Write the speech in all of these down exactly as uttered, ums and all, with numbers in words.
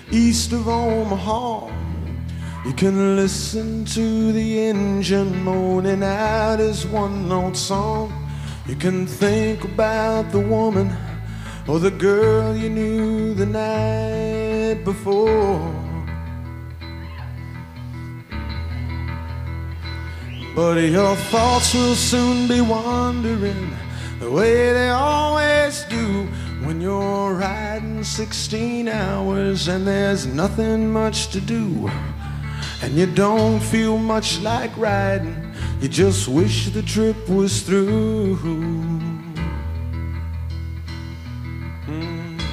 east of Omaha. You can listen to the engine moaning out his one-note song. You can think about the woman or the girl you knew the night before. But your thoughts will soon be wandering the way they always do when you're riding sixteen hours and there's nothing much to do. And you don't feel much like riding, you just wish the trip was through. Mm.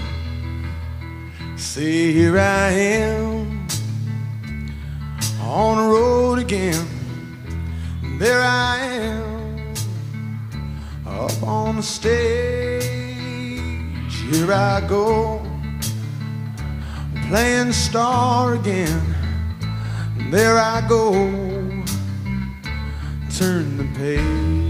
See, here I am on the road again. There I am up on the stage. Here I go playing star again. There I go, turn the page.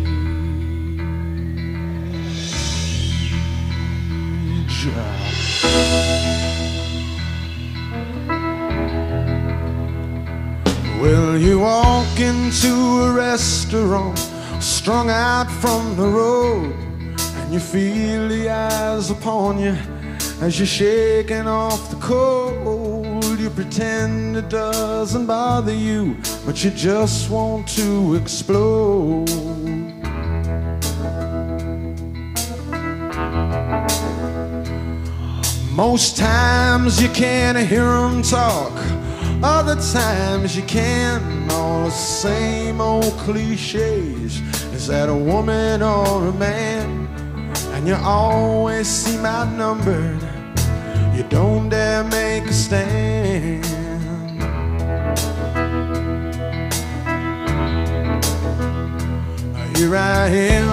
Well, you walk into a restaurant, strung out from the road, and you feel the eyes upon you as you're shaking off the cold. You pretend it doesn't bother you, but you just want to explode. Most times you can't hear them talk, other times you can. All the same old cliches. Is that a woman or a man? And you always seem outnumbered. You don't dare make a stand. Here I am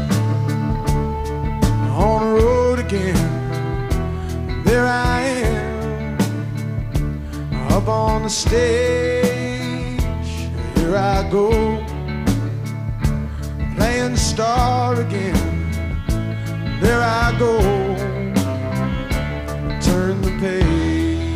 on the road again. There I am up on the stage. Here I go playing star again. There I go, turn the page.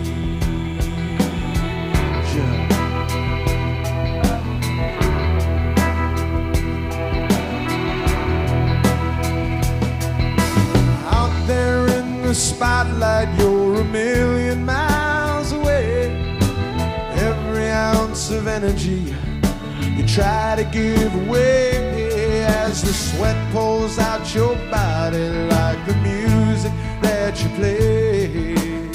Out there in the spotlight, you're a million miles away. Every ounce of energy you try to give away as the sweat pours out your body like the music that you play.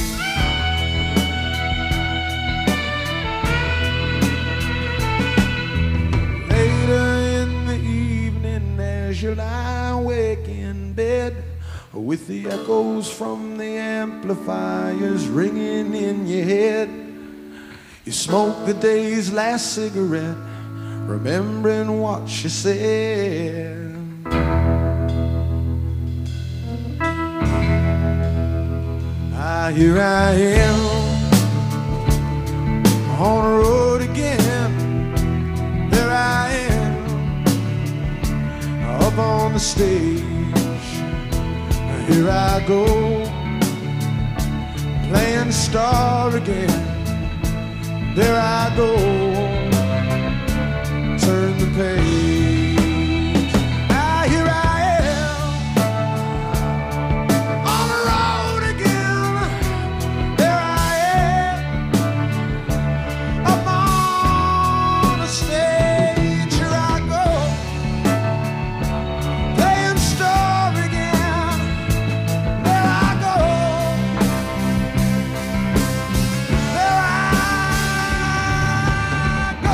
Later in the evening as you lie awake in bed, with the echoes from the amplifiers ringing in your head, you smoke the day's last cigarette, remembering what you said. Ah, here I am on the road again. There I am up on the stage. Here I go playing star again. There I go, turn the page. Ah, here I am on the road again. There I am up on the stage. Here I go playing star again. There I go, there I go.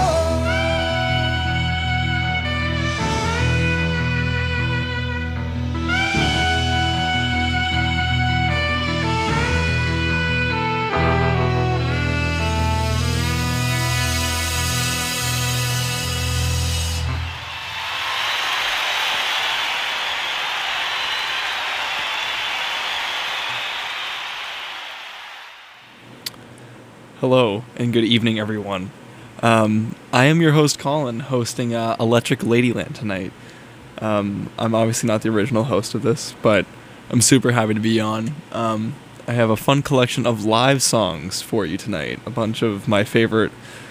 Hello and good evening, everyone. Um, I am your host, Colin, hosting uh, Electric Ladyland tonight. Um, I'm obviously not the original host of this, but I'm super happy to be on. Um, I have a fun collection of live songs for you tonight. A bunch of my favorite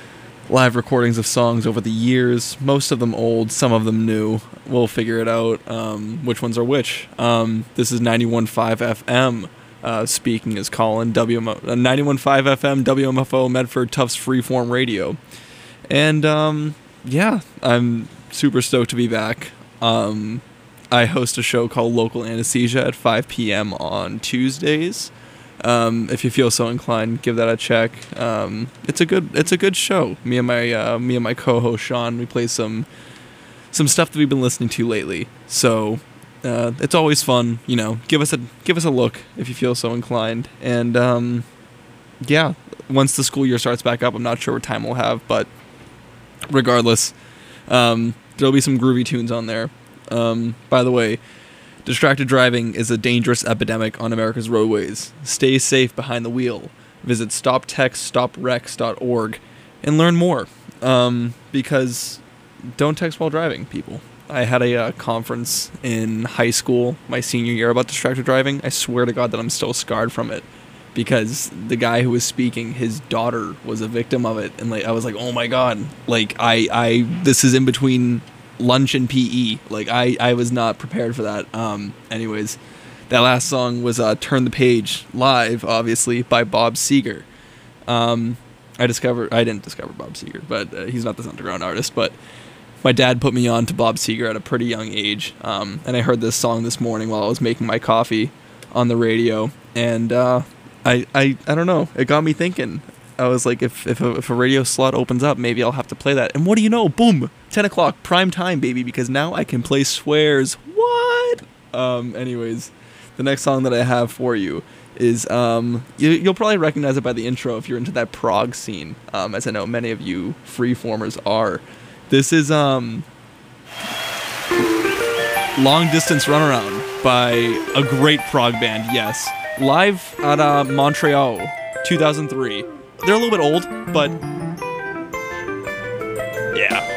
live recordings of songs over the years. Most of them old, some of them new. We'll figure it out, um, which ones are which. Um, this is ninety-one point five F M. Uh, speaking is Colin, W M O, uh, ninety-one point five F M, W M F O, Medford, Tufts Freeform Radio. And, um, yeah, I'm super stoked to be back. Um, I host a show called Local Anesthesia at five p.m. on Tuesdays. Um, if you feel so inclined, give that a check. Um, it's a good, it's a good show. Me and my, uh, me and my co-host Sean, we play some, some stuff that we've been listening to lately. So, uh, it's always fun. You know, give us a, give us a look if you feel so inclined. And um, yeah, once the school year starts back up, I'm not sure what time we'll have, but regardless, um, there'll be some groovy tunes on there. Um, by the way, distracted driving is a dangerous epidemic on America's roadways. Stay safe behind the wheel. Visit stop text stop wrecks dot org and learn more. Um, because don't text while driving, people. I had a uh, conference in high school my senior year about distracted driving. I swear to God that I'm still scarred from it, because the guy who was speaking, his daughter was a victim of it, and like I was like, oh my God, like I I this is in between lunch and P E. Like I I was not prepared for that. Um, anyways, that last song was uh, "Turn the Page" live, obviously by Bob Seger. Um, I discovered I didn't discover Bob Seger, but uh, he's not this underground artist, but my dad put me on to Bob Seger at a pretty young age, um, and I heard this song this morning while I was making my coffee on the radio, and uh, I, I I don't know, it got me thinking. I was like, if if a, if a radio slot opens up, maybe I'll have to play that. And what do you know? Boom, ten o'clock, prime time, baby, because now I can play Swears. What? Um, anyways, the next song that I have for you is, um, you, you'll probably recognize it by the intro if you're into that prog scene, um, as I know many of you freeformers are. This is um, Long Distance Runaround by a great prog band, yes. Live at uh, Montreal, two thousand three. They're a little bit old, but yeah.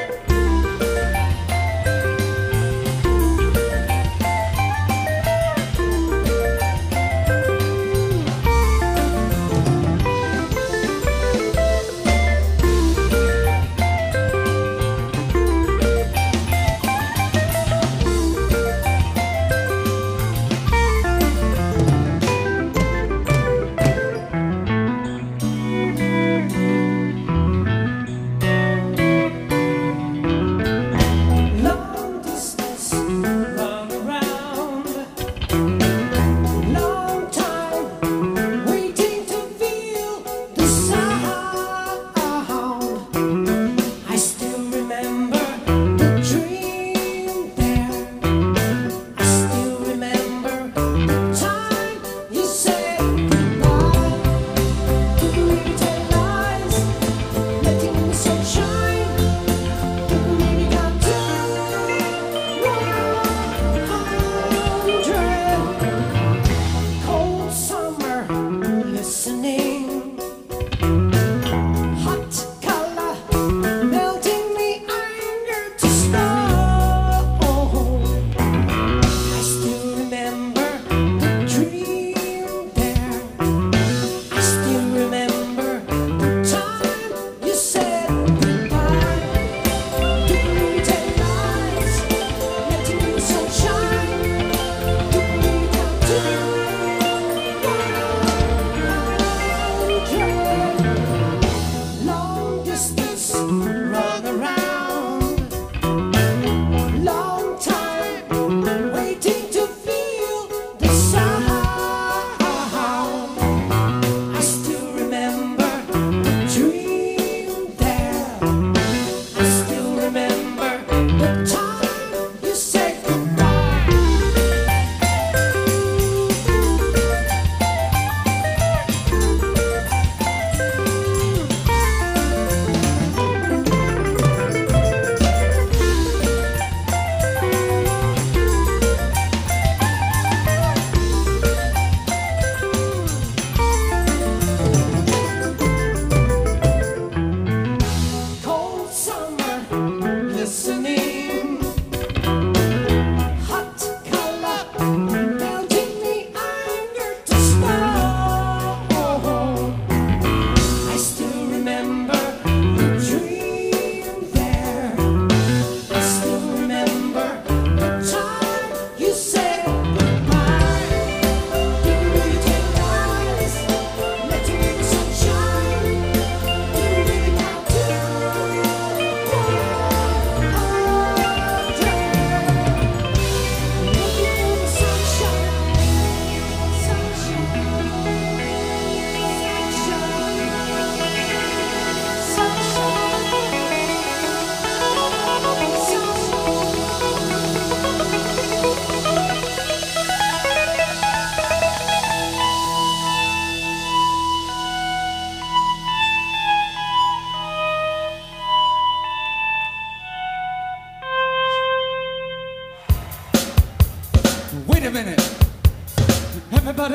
a minute. Everybody,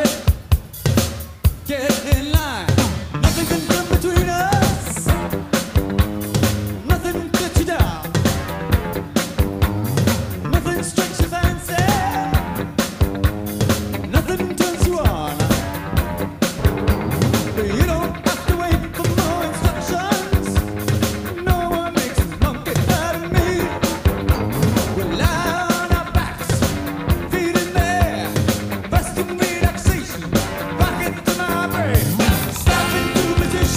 get in line. Nothing can come between us. Nothing gets you down. Nothing strikes your fancy. Nothing turns you on. You don't have to wait for more instructions. No one makes a monkey out of me. We're lying on our backs, feet in the air, rest in relaxation, rocket to my brain. Step into position.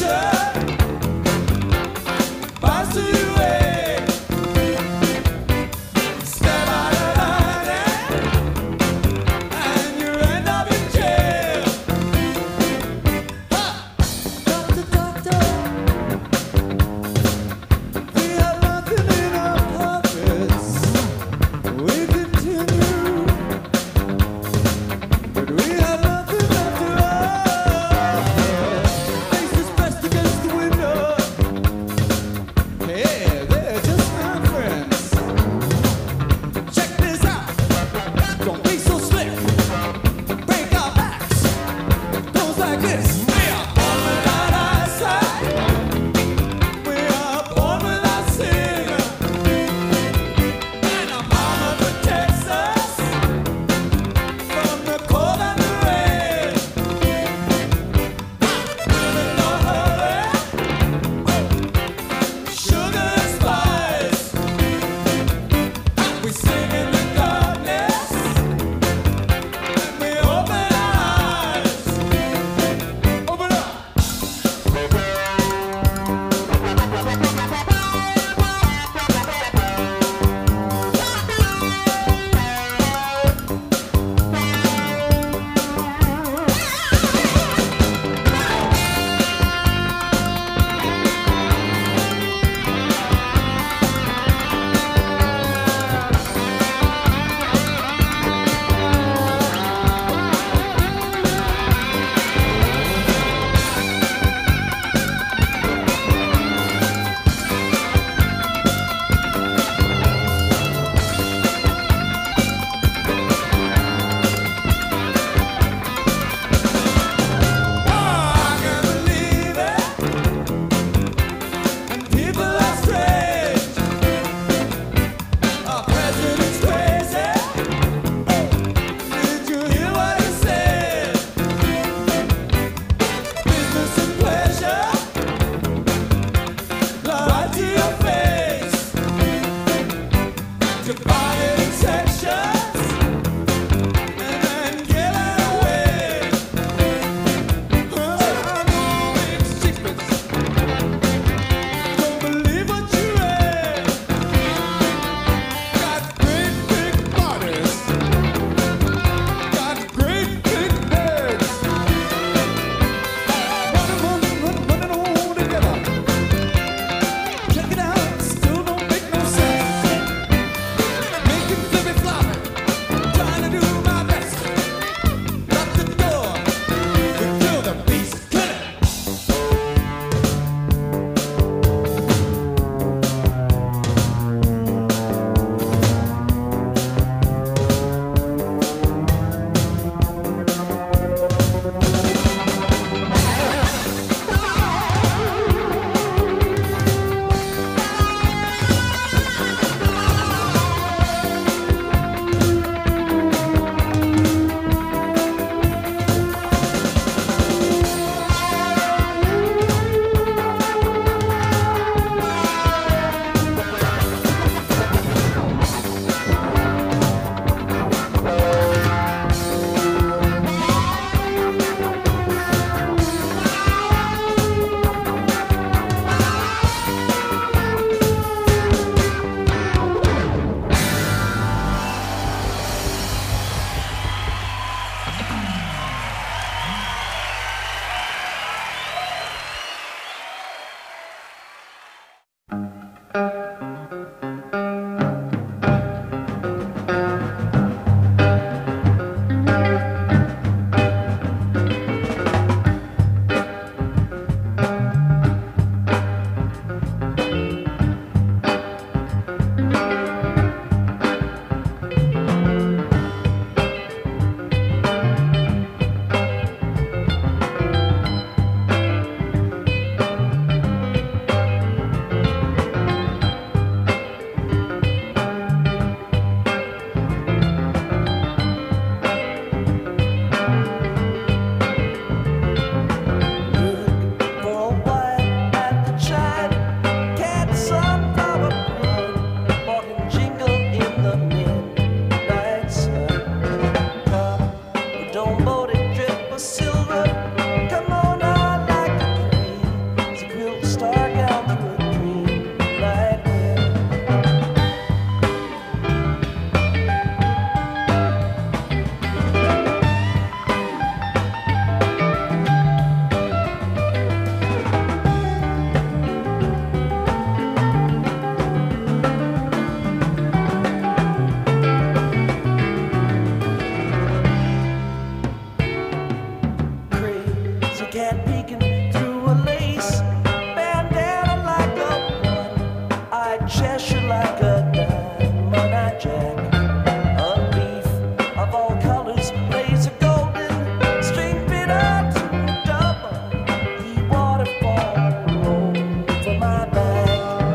Cheshire like a diamond eye jack. A leaf of all colors, razor golden, string fit out to double. The waterfall over my back.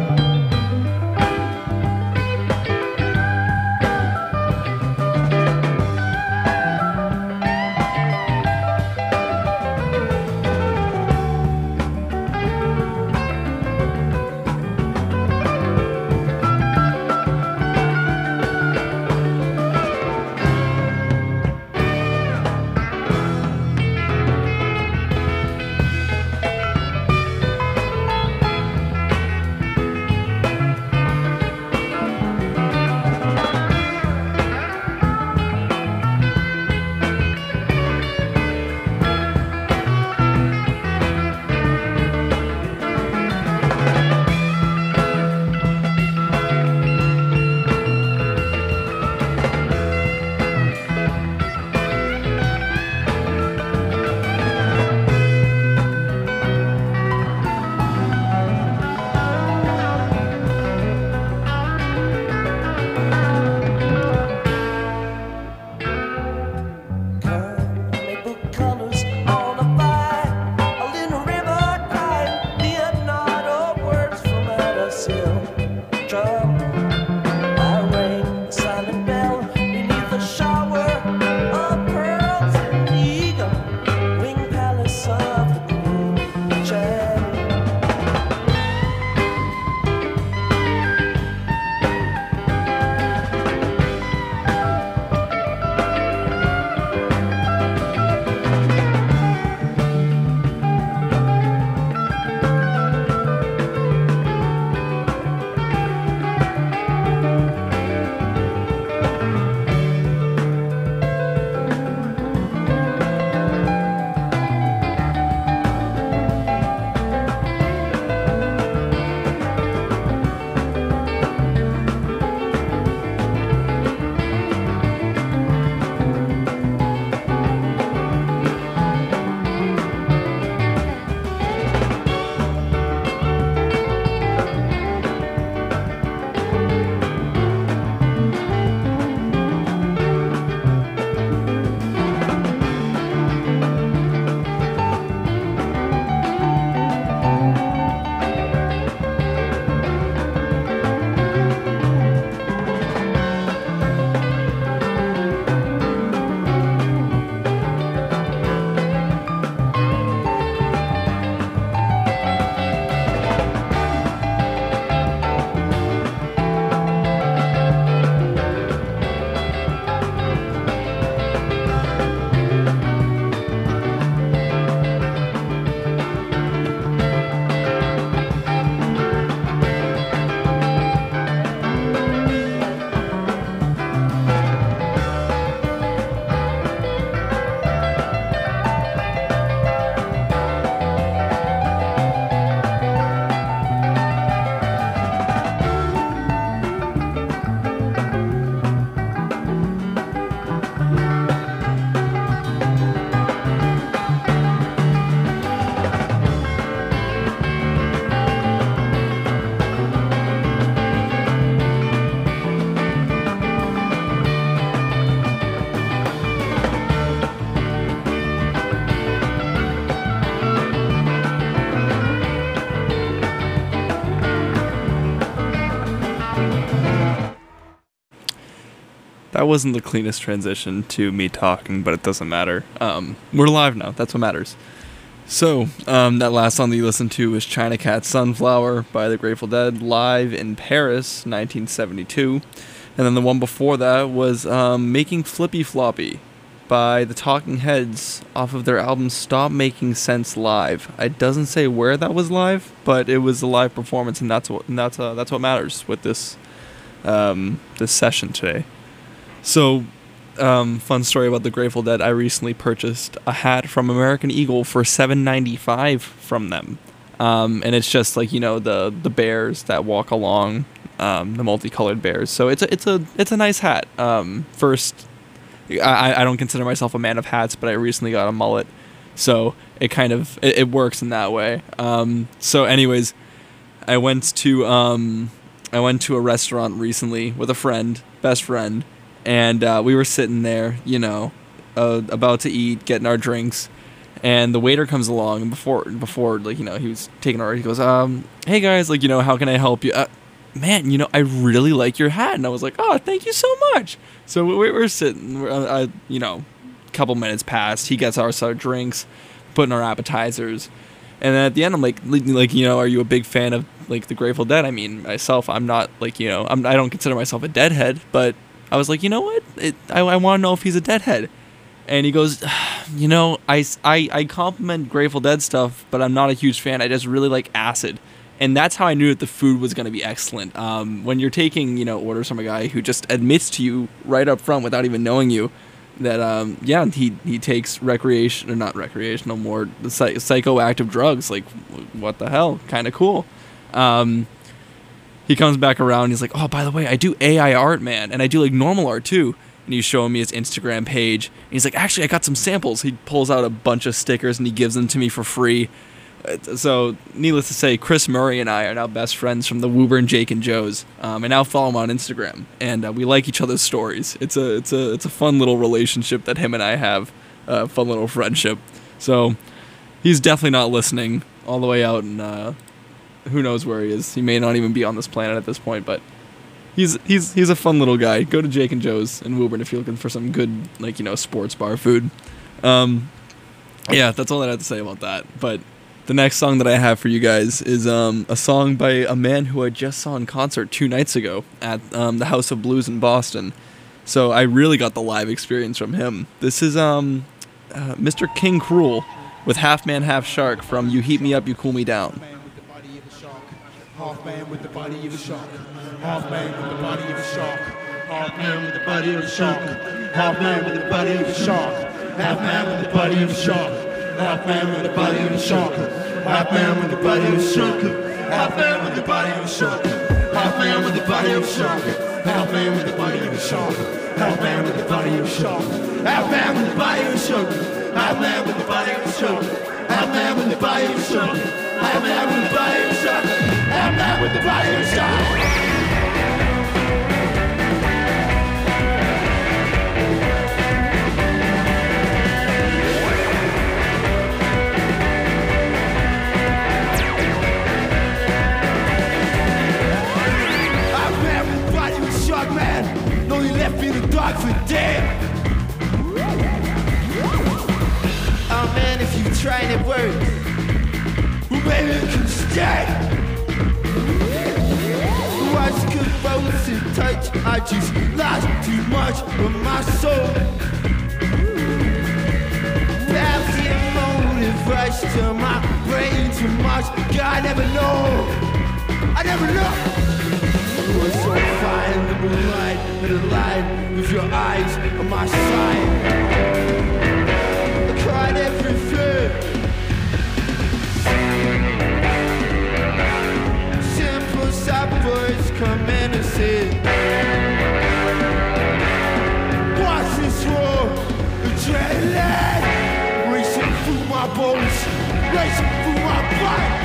Comic book colors on a fire, a little river crying, Leonardo words from outer silk drum. I rang the silent bell beneath a shower of pearls in the eagle wing palace of the Queen Chan. That wasn't the cleanest transition to me talking, but it doesn't matter. Um, we're live now. That's what matters. So, um, that last song that you listened to was China Cat Sunflower by the Grateful Dead, live in Paris, nineteen seventy-two. And then the one before that was um, Making Flippy Floppy by the Talking Heads off of their album Stop Making Sense Live. It doesn't say where that was live, but it was a live performance, and that's what and that's uh, that's what matters with this um, this session today. So, um, fun story about the Grateful Dead. I recently purchased a hat from American Eagle for seven ninety-five from them, um, and it's just like, you know, the the bears that walk along, um, the multicolored bears. So it's a it's a it's a nice hat. Um, first, I I don't consider myself a man of hats, but I recently got a mullet, so it kind of it, it works in that way. Um, so anyways, I went to um. I went to a restaurant recently with a friend, best friend, and uh, we were sitting there, you know, uh, about to eat, getting our drinks, and the waiter comes along, and before, before like, you know, he was taking our, he goes, um, hey guys, like, you know, how can I help you? Uh, man, you know, I really like your hat. And I was like, oh, thank you so much. So we we're sitting, we're, uh, you know, a couple minutes passed. He gets our, our drinks, putting our appetizers. And then at the end, I'm like, like, you know, are you a big fan of, like, the Grateful Dead? I mean, myself, I'm not, like, you know, I'm, I don't consider myself a Deadhead. But I was like, you know what? It, I, I want to know if he's a Deadhead. And he goes, you know, I, I, I compliment Grateful Dead stuff, but I'm not a huge fan. I just really like Acid. And that's how I knew that the food was going to be excellent. Um, when you're taking, you know, orders from a guy who just admits to you right up front without even knowing you that, um, yeah, he, he takes recreation, or not recreational, more psych- psychoactive drugs. Like, what the hell? Kind of cool. Um, he comes back around. He's like, oh, by the way, I do A I art, man. And I do, like, normal art, too. And he's showing me his Instagram page. And he's like, actually, I got some samples. He pulls out a bunch of stickers and he gives them to me for free. So, needless to say, Chris Murray and I are now best friends from the Woburn Jake and Joes. Um, I now follow him on Instagram, and uh, we like each other's stories. It's a it's a it's a fun little relationship that him and I have, a uh, fun little friendship. So, he's definitely not listening all the way out, and uh, who knows where he is. He may not even be on this planet at this point, but he's he's he's a fun little guy. Go to Jake and Joe's in Woburn if you're looking for some good, like, you know, sports bar food. Um, yeah, that's all I have to say about that. But the next song that I have for you guys is um, a song by a man who I just saw in concert two nights ago at um, the House of Blues in Boston. So I really got the live experience from him. This is um, uh, Mister King Cruel with Half Man, Half Shark from You Heat Me Up, You Cool Me Down. Half man with the body of a shark. Half man with the body of a shark. Half man with the body of a shark. Half man with the body of a shark. Half man with the body of a shark. Half man with the body of a shark. Half man with the body of a shark. Half man with the body of a shark. Half man with the body of a shark. Half man with the body of a shark. Half man with the body of a shark. Half man with the body of a shark. Half man with the body of a shark. Half man with the body of a shark. Half man with the body of a shark. Half man with the body of a shark. Man, no, you left me in the dark for dead. Oh man, if you try and it works, well maybe you can stay. What's good bones in touch? I just lost too much of my soul. Perhaps the emotive rush to my brain too much. God, I never know. I never know. You were so fine in the moonlight, and the light with your eyes on my side. I cried everything. Simple suppers come in and say, what's this war? Adrenaline racing through my bones, racing through my body.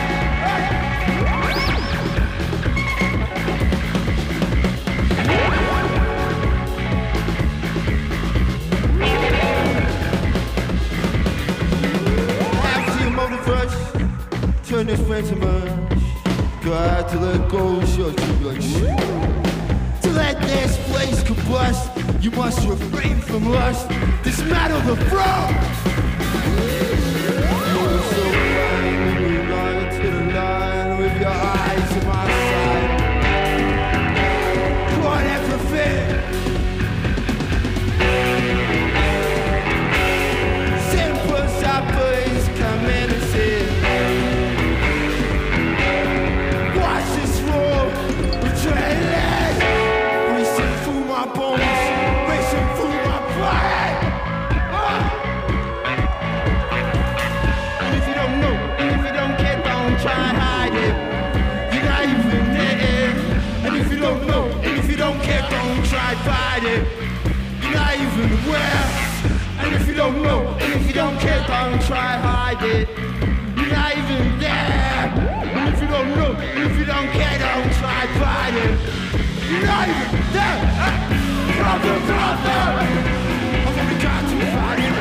Turn this friend to much. Got to let go, show you like shit. To let this place combust, you must refrain from lust. Dismantle the throne. You're so blind, you belong to the line with your eyes on my side. Quite everything. Simple suppers come in and say, racing through my bones, racing through my body. Ah! And if you don't know, and if you don't care, don't try and hide it. You're not even there. And if you don't know, and if you don't care, don't try and fight it. You're not even aware. And if you don't know, and if you don't care, don't try and hide it. You're not even there. And if you don't know, and if you don't care, don't try and fight it. Brother, brother, I've only got to fight it.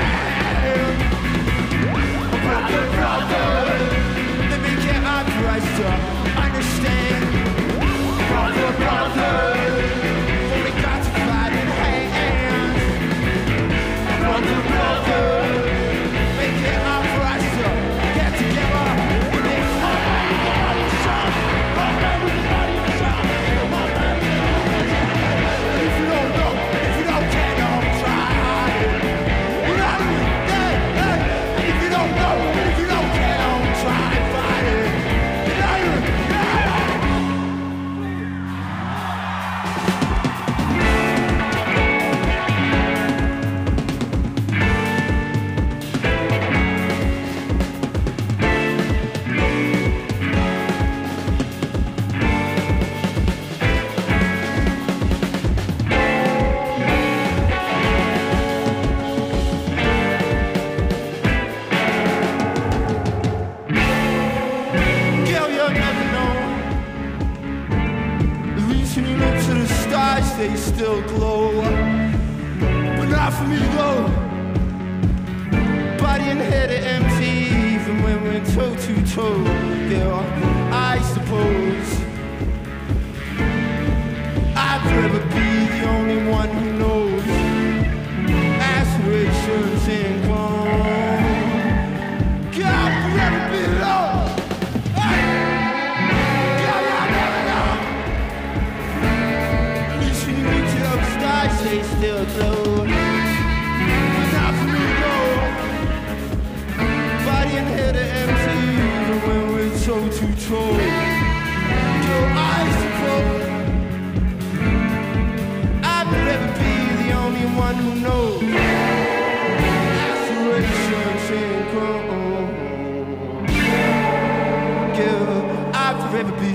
Brother, brother, let me get my price to understand. Brother, brother, I've only got to fight in hand. Brother, brother, let me get my price to get together. If you don't know, if you don't care, don't try. You know what I mean? Hey, hey. If you don't know, if you don't care, don't try and fight it. You know what I mean? Girl, you'll never know. At least when you look to the stars, they still glow. But not for me to go. Body and head are empty, even when we're toe to toe. Girl, I suppose I'd rather be the only one who knows aspirations and grown. God, I'd rather be alone. They still glow, but not for me to go. Body and head are empty when we're toe to toe. Girl, I suppose I'd rather be the only one who knows aspirations ain't grown. Girl, I'd rather be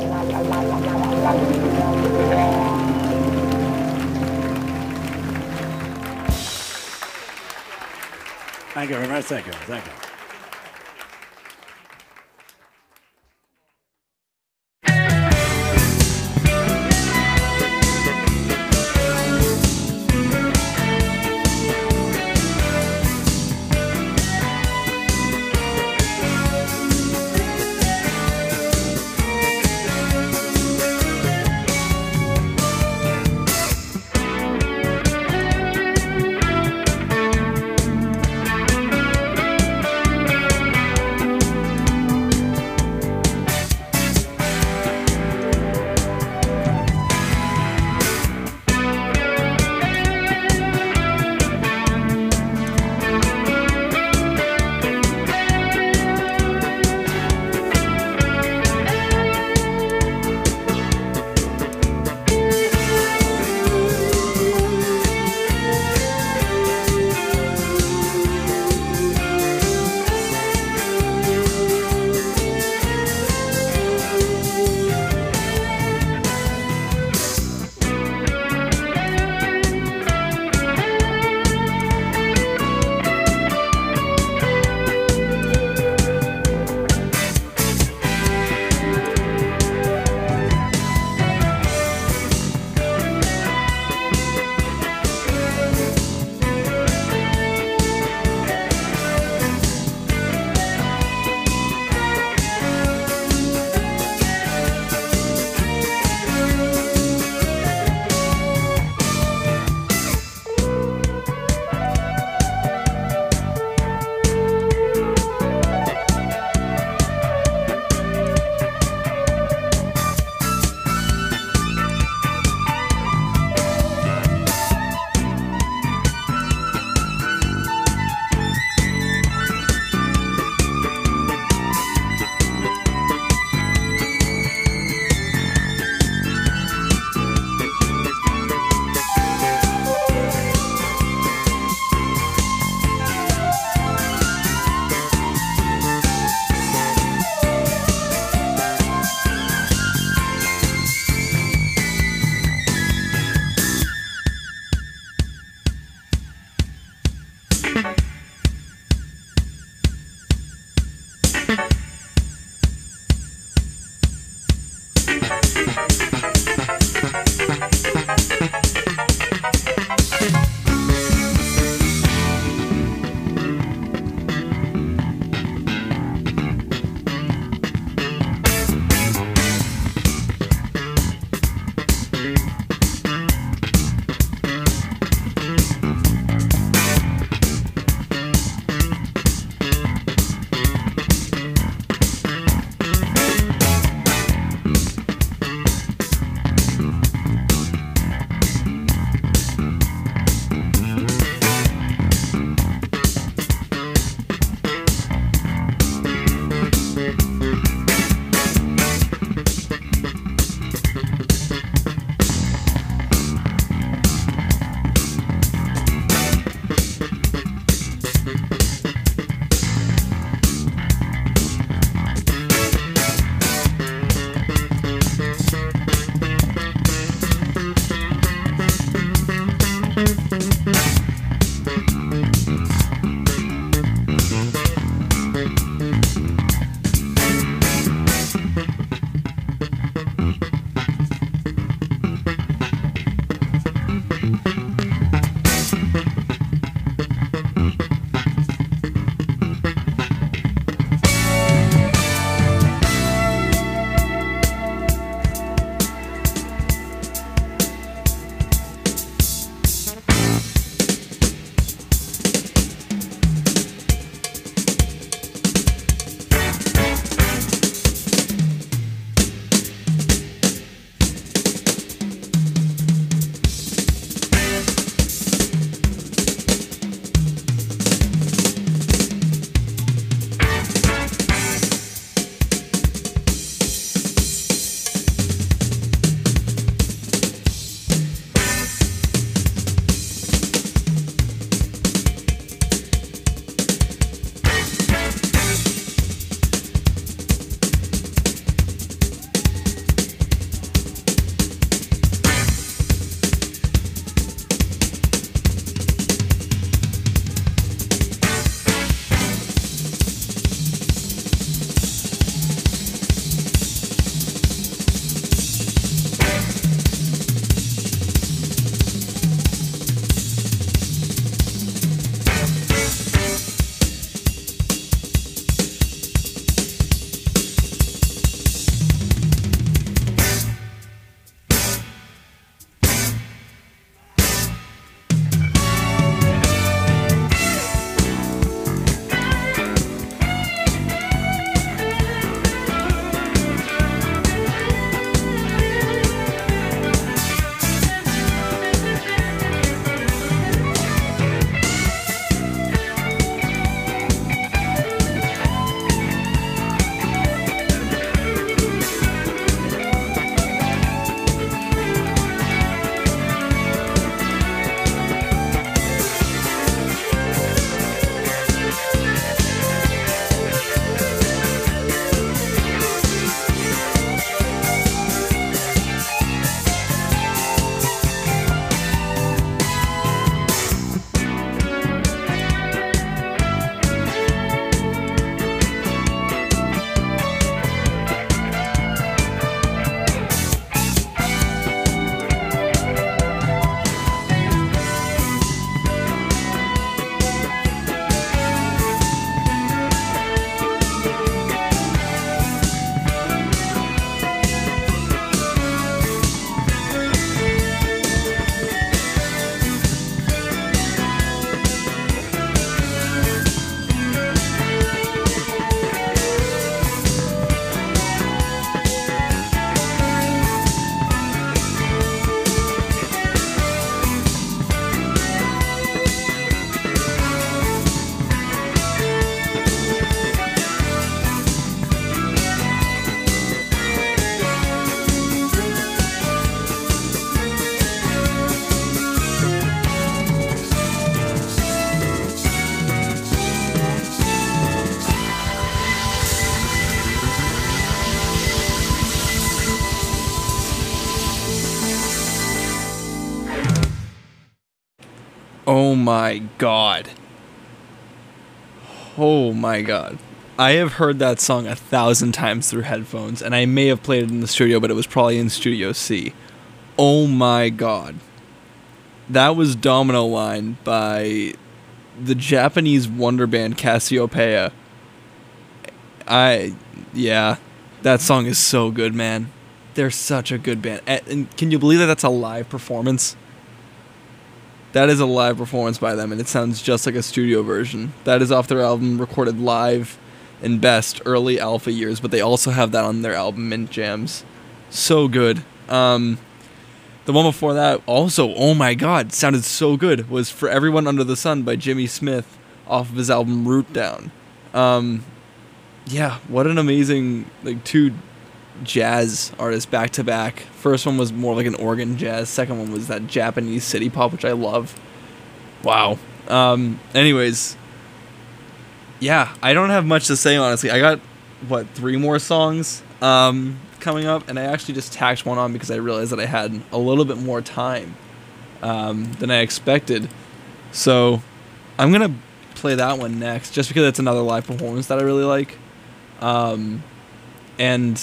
Thank you very much. Thank you. Thank you. Thank Oh my god. Oh my god. I have heard that song a thousand times through headphones, and I may have played it in the studio, but it was probably in Studio C. Oh my god. That was Domino Line by the Japanese wonder band Cassiopeia. I, yeah, that song is so good, man. They're such a good band. And, and can you believe that that's a live performance? That is a live performance by them, and it sounds just like a studio version. That is off their album recorded live in Best early Alpha years, but they also have that on their album Mint Jams. So good. Um, the one before that also, oh my god, sounded so good, was For Everyone Under the Sun by Jimmy Smith off of his album Root Down. Um, yeah, what an amazing, like, two jazz artists back to back. First one was more like an organ jazz. Second one was that Japanese city pop, which I love. Wow. Um, anyways, yeah, I don't have much to say, honestly. I got, what, three more songs um, coming up, and I actually just tacked one on because I realized that I had a little bit more time um, than I expected. So I'm going to play that one next, just because it's another live performance that I really like. Um, and,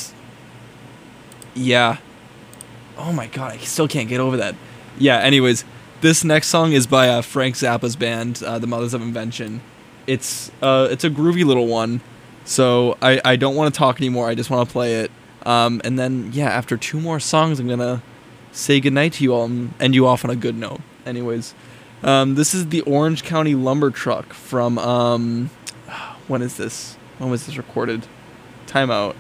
yeah. Oh my god, I still can't get over that. Yeah, anyways, this next song is by uh, Frank Zappa's band, uh, The Mothers of Invention. It's uh, it's a groovy little one, so I, I don't want to talk anymore, I just want to play it. Um, and then, yeah, after two more songs, I'm going to say goodnight to you all and end you off on a good note. Anyways, um, this is the Orange County Lumber Truck from, um, when is this? When was this recorded? Timeout.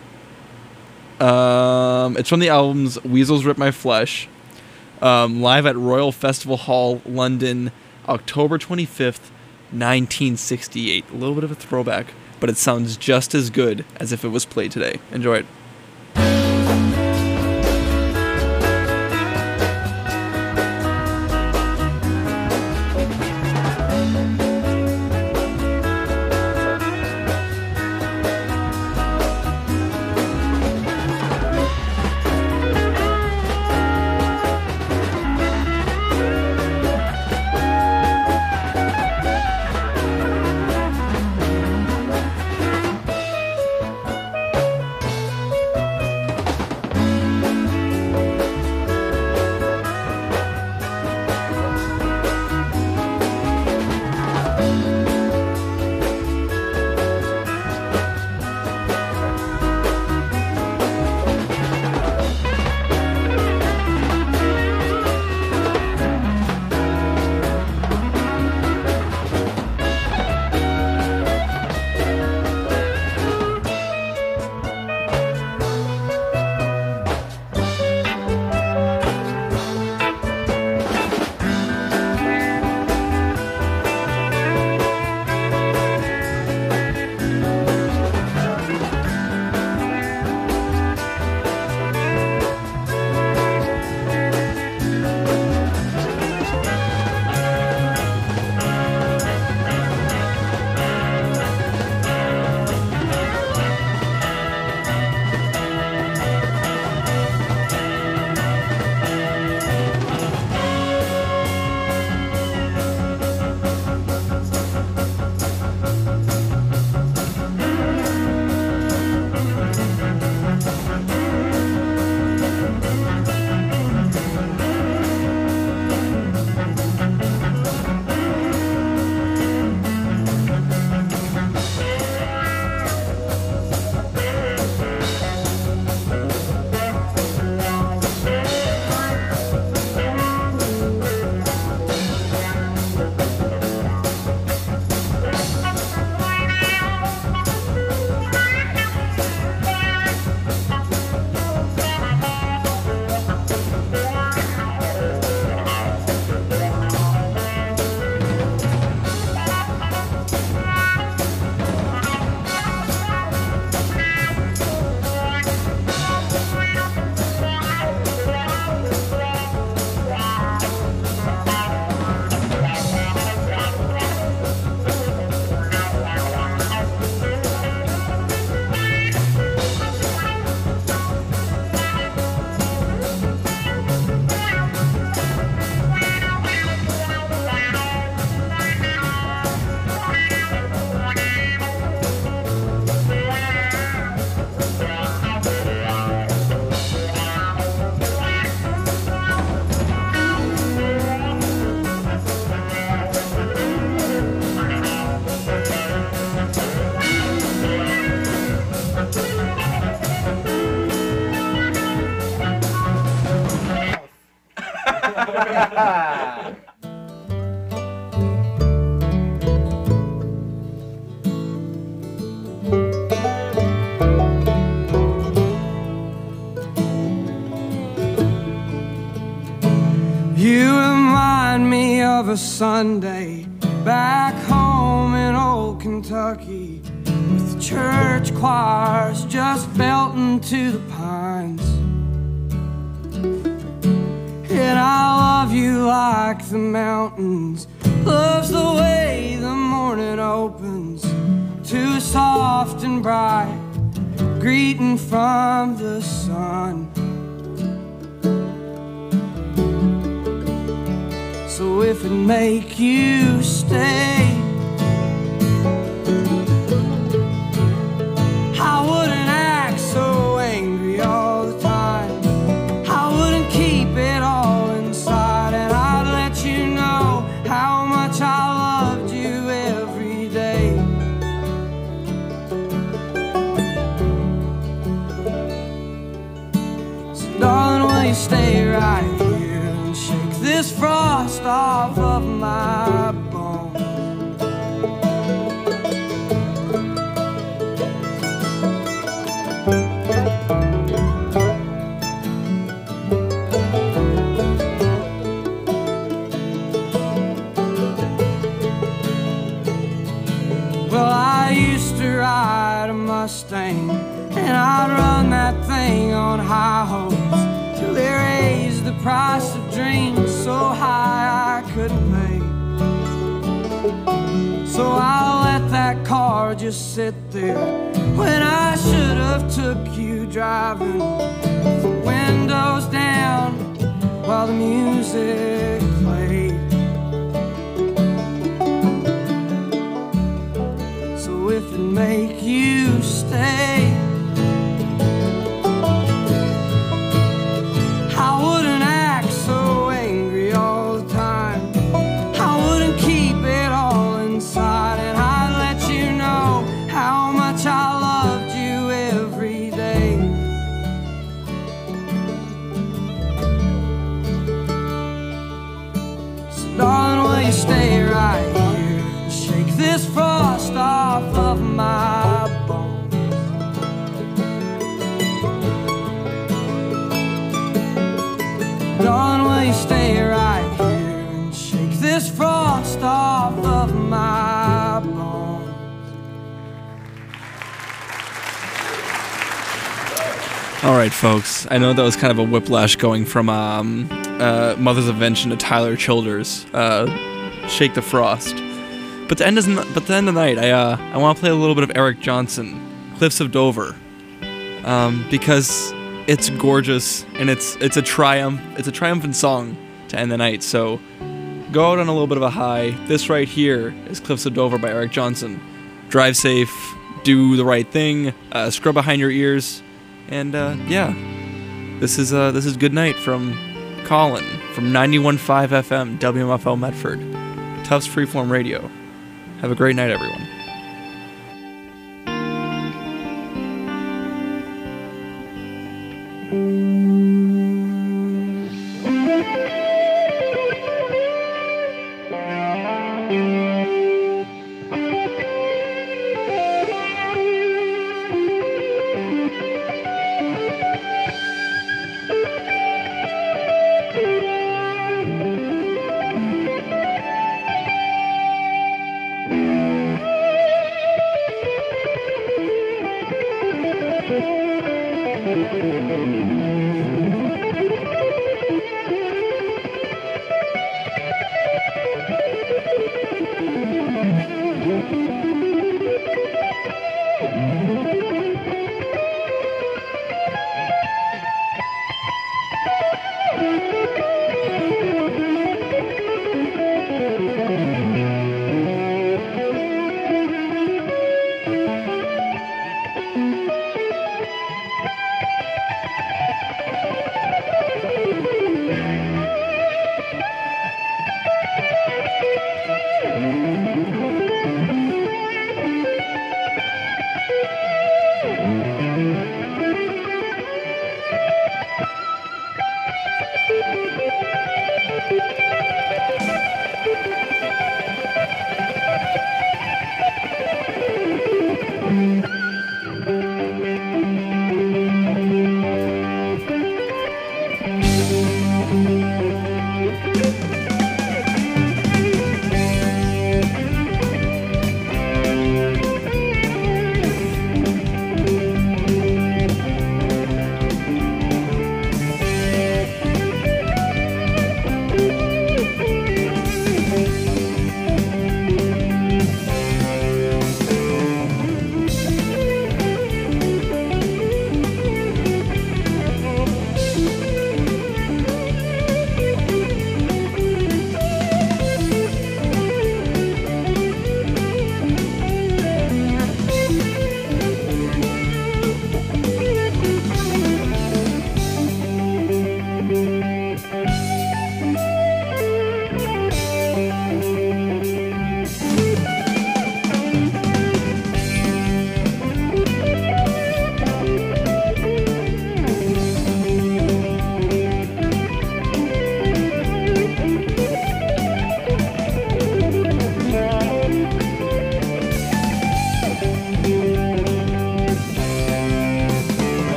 Um, it's from the albums Weasels Rip My Flesh, um, live at Royal Festival Hall, London, October twenty-fifth, nineteen sixty-eight. A little bit of a throwback, but it sounds just as good as if it was played today. Enjoy it. Thank You remind me of a Sunday back home in old Kentucky, with the church choirs just belting to the pines. And I love you like the mountains loves the way the morning opens to a soft and bright greeting from the sun. So if it make you stay, I wouldn't act so angry all the time. I wouldn't keep it all inside, and I'd let you know how much I loved you every day. So darling, will you stay right here and shake this frost off of my bones? Well, I used to ride a Mustang, and I'd run that thing on high hopes till they raised the price of dreams so high I couldn't pay. So I let that car just sit there when I should have took you driving, with the windows down while the music played. So if it make you stay, I wouldn't act so angry all the time. I wouldn't keep it all inside, and I'd let you know how much I loved you every day. So darling, will you stay right here and shake this frost off of my bones? Darling, will you stay right here and shake this frost off of my bones? All right, folks. I know that was kind of a whiplash going from um, uh, Mother's Invention to Tyler Childers, uh, "Shake the Frost." But to end, as, but to end the night, I uh, I want to play a little bit of Eric Johnson, "Cliffs of Dover," um, because it's gorgeous and it's it's a triumph. It's a triumphant song to end the night. So go out on a little bit of a high. This right here is "Cliffs of Dover" by Eric Johnson. Drive safe, do the right thing, uh, scrub behind your ears, and uh, yeah, this is uh, this is good night from Colin from ninety-one point five F M W M F L Medford, Tufts Freeform Radio. Have a great night, everyone.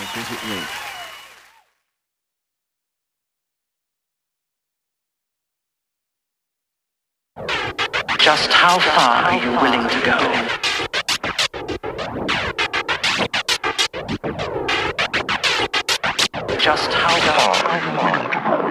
Visit me. Just how far are you willing to go? Just how far are you willing to go?